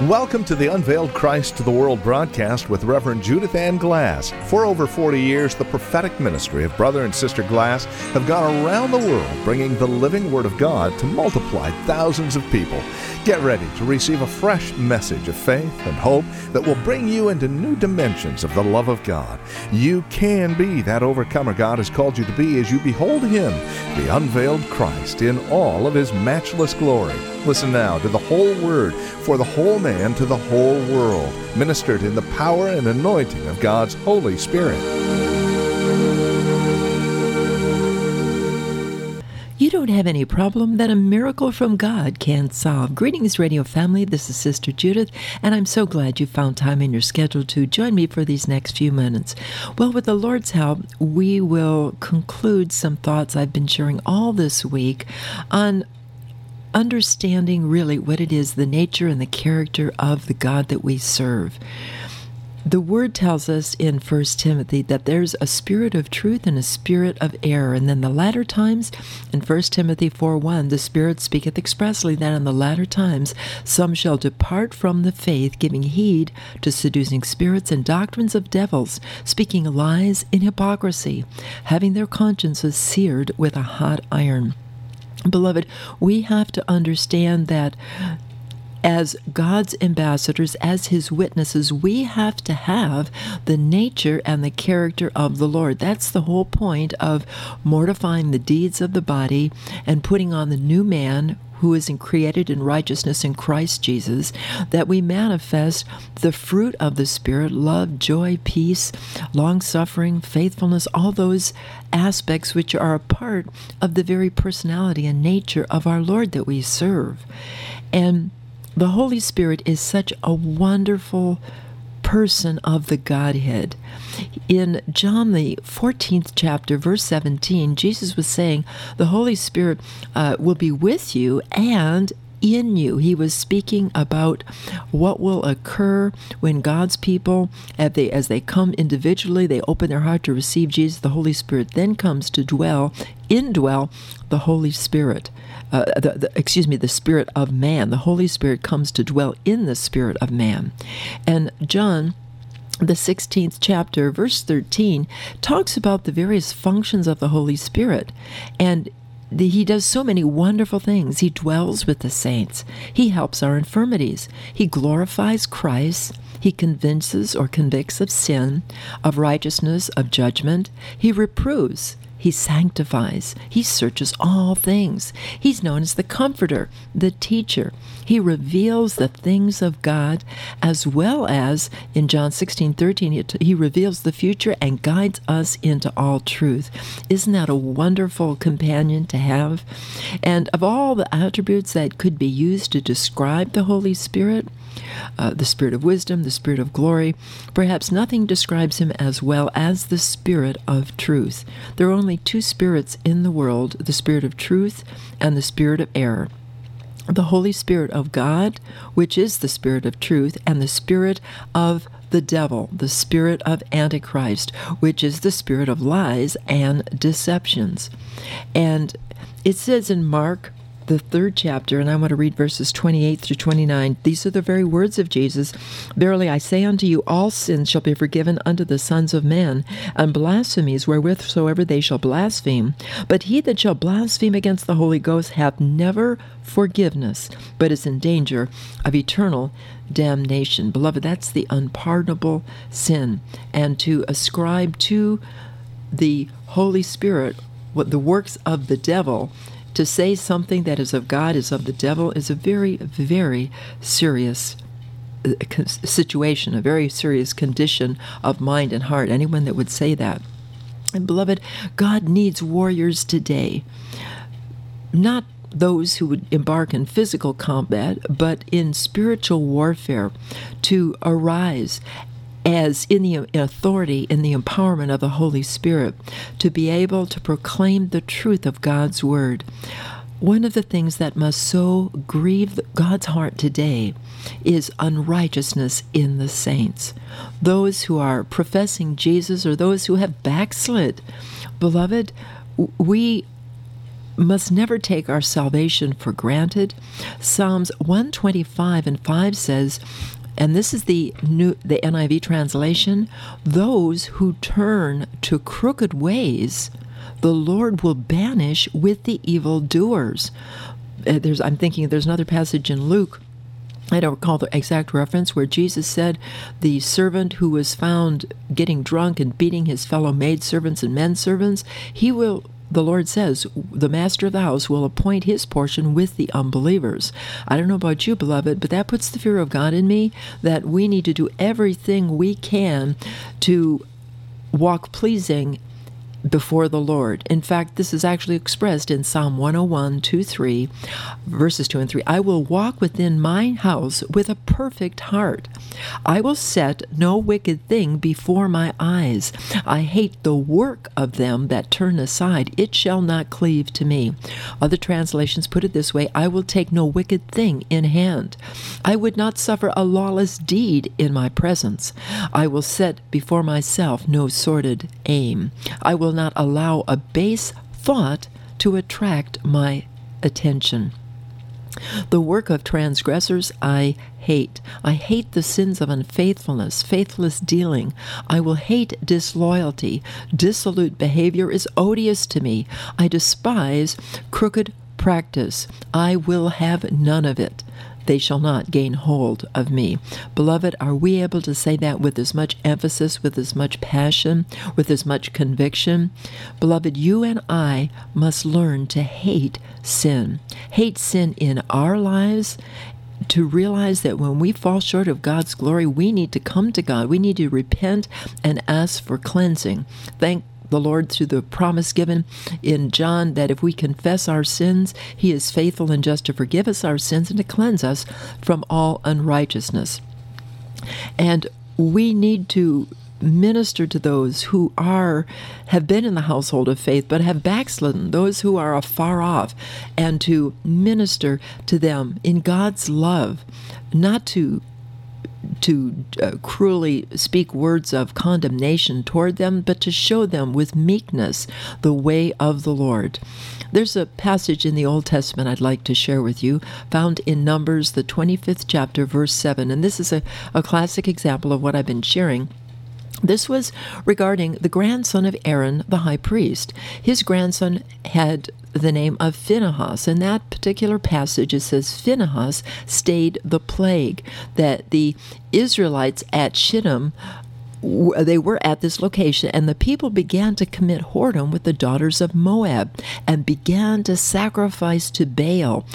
Welcome to the Unveiled Christ to the World broadcast with Reverend Judith Ann Glass. For over 40 years, the prophetic ministry of Brother and Sister Glass have gone around the world bringing the living Word of God to multiply thousands of people. Get ready to receive a fresh message of faith and hope that will bring you into new dimensions of the love of God. You can be that overcomer God has called you to be as you behold Him, the unveiled Christ, in all of His matchless glory. Listen now to the whole Word for the whole man to the whole world, ministered in the power and anointing of God's Holy Spirit. You don't have any problem that a miracle from God can't solve. Greetings, radio family. This is Sister Judith, and I'm so glad you found time in your schedule to join me for these next few minutes. Well, with the Lord's help, we will conclude some thoughts I've been sharing all this week on understanding really what it is, the nature and the character of the God that we serve. The Word tells us in 1 Timothy that there's a spirit of truth and a spirit of error. And then the latter times, in 1 Timothy 4:1, the Spirit speaketh expressly that in the latter times some shall depart from the faith, giving heed to seducing spirits and doctrines of devils, speaking lies in hypocrisy, having their consciences seared with a hot iron. Beloved, we have to understand that as God's ambassadors, as His witnesses, we have to have the nature and the character of the Lord. That's the whole point of mortifying the deeds of the body and putting on the new man who is created in righteousness in Christ Jesus, that we manifest the fruit of the Spirit, love, joy, peace, long-suffering, faithfulness, all those aspects which are a part of the very personality and nature of our Lord that we serve. And the Holy Spirit is such a wonderful person of the Godhead. In John, the 14th chapter, verse 17, Jesus was saying, the Holy Spirit will be with you and in you. He was speaking about what will occur when God's people, as they come individually, they open their heart to receive Jesus. The Holy Spirit then comes to indwell the Holy Spirit. The Spirit of man. The Holy Spirit comes to dwell in the Spirit of man. And John, the 16th chapter, verse 13, talks about the various functions of the Holy Spirit. And He does so many wonderful things. He dwells with the saints. He helps our infirmities. He glorifies Christ. He convinces or convicts of sin, of righteousness, of judgment. He reproves. He sanctifies. He searches all things. He's known as the Comforter, the Teacher. He reveals the things of God, as well as in John 16:13, He reveals the future and guides us into all truth. Isn't that a wonderful companion to have? And of all the attributes that could be used to describe the Holy Spirit, the Spirit of wisdom, the Spirit of glory, perhaps nothing describes Him as well as the Spirit of truth. There are only two spirits in the world, the Spirit of truth and the Spirit of error. The Holy Spirit of God, which is the Spirit of truth, and the Spirit of the devil, the spirit of Antichrist, which is the spirit of lies and deceptions. And it says in Mark, the 3rd chapter, and I want to read verses 28 through 29. These are the very words of Jesus. Verily I say unto you, all sins shall be forgiven unto the sons of men, and blasphemies wherewithsoever they shall blaspheme. But he that shall blaspheme against the Holy Ghost hath never forgiveness, but is in danger of eternal damnation. Beloved, that's the unpardonable sin. And to ascribe to the Holy Spirit what the works of the devil, to say something that is of God is of the devil, is a very, very serious situation, a very serious condition of mind and heart. Anyone that would say that. And beloved, God needs warriors today. Not those who would embark in physical combat, but in spiritual warfare, to arise as in the authority, in the empowerment of the Holy Spirit, to be able to proclaim the truth of God's Word. One of the things that must so grieve God's heart today is unrighteousness in the saints. Those who are professing Jesus or those who have backslid. Beloved, we must never take our salvation for granted. Psalms 125:5 says, and this is the NIV translation, "Those who turn to crooked ways, the Lord will banish with the evildoers." I'm thinking there's another passage in Luke, I don't recall the exact reference, where Jesus said the servant who was found getting drunk and beating his fellow maidservants and menservants, the Lord says, the master of the house will appoint his portion with the unbelievers. I don't know about you, beloved, but that puts the fear of God in me, that we need to do everything we can to walk pleasing before the Lord. In fact, this is actually expressed in Psalm 101:2-3, verses 2 and 3. "I will walk within my house with a perfect heart. I will set no wicked thing before my eyes. I hate the work of them that turn aside. It shall not cleave to me." Other translations put it this way: "I will take no wicked thing in hand. I would not suffer a lawless deed in my presence. I will set before myself no sordid aim. I will not allow a base thought to attract my attention. The work of transgressors I hate. I hate the sins of unfaithfulness, faithless dealing. I will hate disloyalty. Dissolute behavior is odious to me. I despise crooked practice. I will have none of it. They shall not gain hold of me." Beloved, are we able to say that with as much emphasis, with as much passion, with as much conviction? Beloved, you and I must learn to hate sin. Hate sin in our lives, to realize that when we fall short of God's glory, we need to come to God. We need to repent and ask for cleansing. Thank the Lord through the promise given in John that if we confess our sins, He is faithful and just to forgive us our sins and to cleanse us from all unrighteousness. And we need to minister to those who have been in the household of faith but have backslidden, those who are afar off, and to minister to them in God's love, not to cruelly speak words of condemnation toward them, but to show them with meekness the way of the Lord. There's a passage in the Old Testament I'd like to share with you, found in Numbers, the 25th chapter, verse 7, and this is a classic example of what I've been sharing. This was regarding the grandson of Aaron, the high priest. His grandson had the name of Phinehas. In that particular passage, it says Phinehas stayed the plague, that the Israelites at Shittim, they were at this location, and the people began to commit whoredom with the daughters of Moab and began to sacrifice to Baal.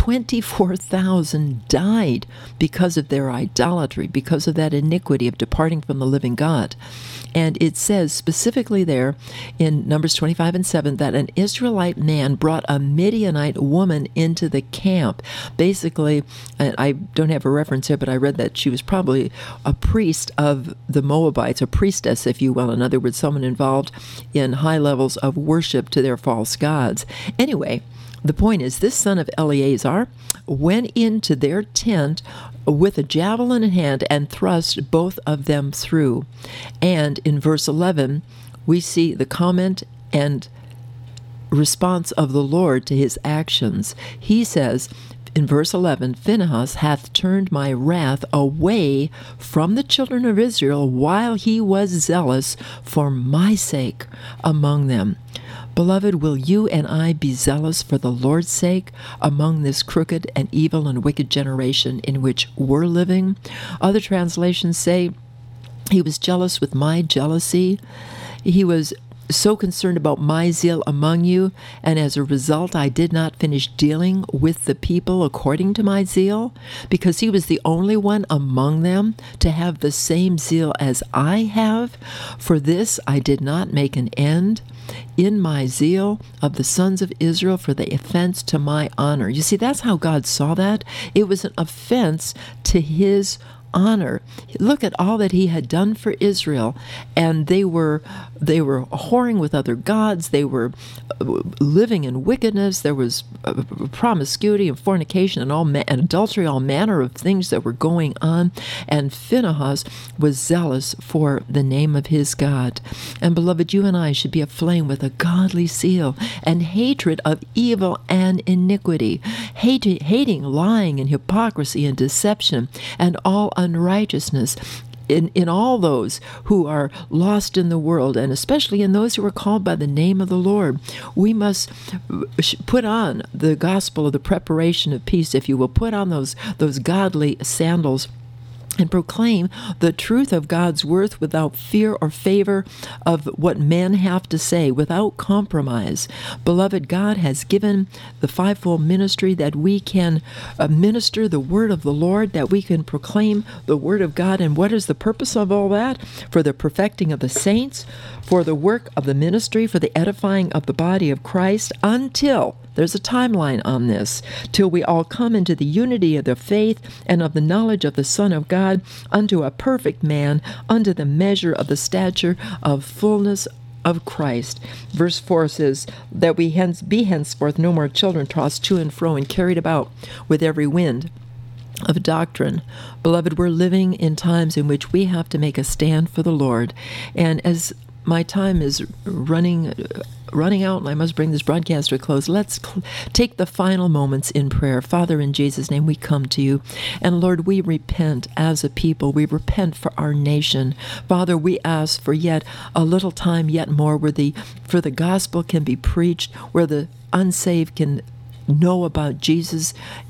24,000 died because of their idolatry, because of that iniquity of departing from the living God. And it says specifically there in Numbers 25:7 that an Israelite man brought a Midianite woman into the camp. Basically, I don't have a reference here, but I read that she was probably a priest of the Moabites, a priestess, if you will. In other words, someone involved in high levels of worship to their false gods. Anyway, the point is, this son of Eleazar went into their tent with a javelin in hand and thrust both of them through. And in verse 11, we see the comment and response of the Lord to his actions. He says, in verse 11, "Phinehas hath turned my wrath away from the children of Israel while he was zealous for my sake among them." Beloved, will you and I be zealous for the Lord's sake among this crooked and evil and wicked generation in which we're living? Other translations say, he was jealous with my jealousy. He was so concerned about my zeal among you, and as a result I did not finish dealing with the people according to my zeal, because he was the only one among them to have the same zeal as I have. For this I did not make an end in my zeal of the sons of Israel for the offense to my honor. You see, that's how God saw that. It was an offense to his honor. Look at all that he had done for Israel, and they were whoring with other gods. They were living in wickedness. There was promiscuity and fornication and adultery, all manner of things that were going on. And Phinehas was zealous for the name of his God. And beloved, you and I should be aflame with a godly zeal and hatred of evil and iniquity, hating lying and hypocrisy and deception and all unrighteousness. In all those who are lost in the world, and especially in those who are called by the name of the Lord, we must put on the gospel of the preparation of peace, if you will. Put on those godly sandals and proclaim the truth of God's word without fear or favor of what men have to say, without compromise. Beloved, God has given the fivefold ministry that we can minister the word of the Lord, that we can proclaim the word of God. And what is the purpose of all that? For the perfecting of the saints, for the work of the ministry, for the edifying of the body of Christ, until, there's a timeline on this, till we all come into the unity of the faith and of the knowledge of the Son of God, unto a perfect man, unto the measure of the stature of fullness of Christ. Verse 4 says, that we be henceforth no more children, tossed to and fro and carried about with every wind of doctrine. Beloved, we're living in times in which we have to make a stand for the Lord. And as my time is running out, and I must bring this broadcast to a close. Let's take the final moments in prayer. Father, in Jesus' name, we come to you. And Lord, we repent as a people. We repent for our nation. Father, we ask for yet a little time, yet more, for the gospel can be preached, where the unsaved can know about Jesus,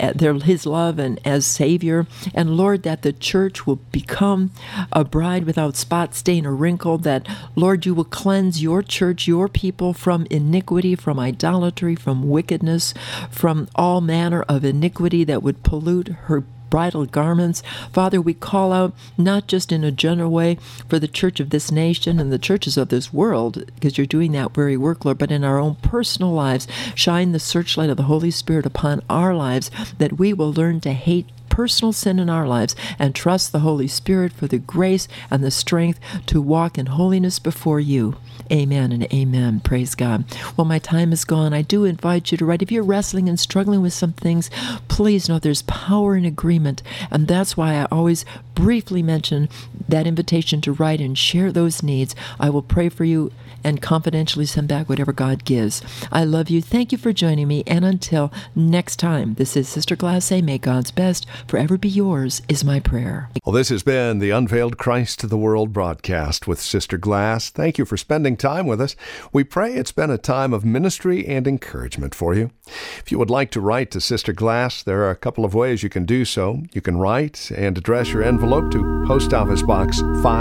his love and as Savior. And Lord, that the church will become a bride without spot, stain, or wrinkle, that, Lord, you will cleanse your church, your people, from iniquity, from idolatry, from wickedness, from all manner of iniquity that would pollute her bridal garments. Father, we call out, not just in a general way for the church of this nation and the churches of this world, because you're doing that very work, Lord, but in our own personal lives, shine the searchlight of the Holy Spirit upon our lives, that we will learn to hate personal sin in our lives and trust the Holy Spirit for the grace and the strength to walk in holiness before you. Amen and amen. Praise God. Well, my time is gone. I do invite you to write. If you're wrestling and struggling with some things, please know there's power in agreement. And that's why I always briefly mention that invitation to write and share those needs. I will pray for you and confidentially send back whatever God gives. I love you. Thank you for joining me. And until next time, this is Sister Glacé. May God's best forever be yours, is my prayer. Well, this has been the Unveiled Christ to the World broadcast with Sister Glass. Thank you for spending time with us. We pray it's been a time of ministry and encouragement for you. If you would like to write to Sister Glass, there are a couple of ways you can do so. You can write and address your envelope to Post Office Box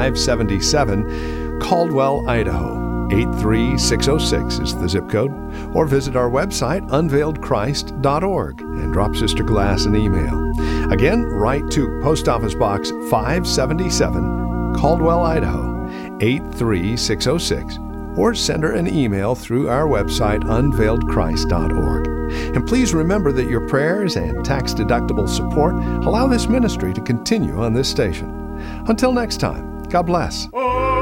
577, Caldwell, Idaho. 83606 is the zip code, or visit our website, unveiledchrist.org, and drop Sister Glass an email. Again, write to Post Office Box 577, Caldwell, Idaho, 83606, or send her an email through our website, unveiledchrist.org. And please remember that your prayers and tax-deductible support allow this ministry to continue on this station. Until next time, God bless.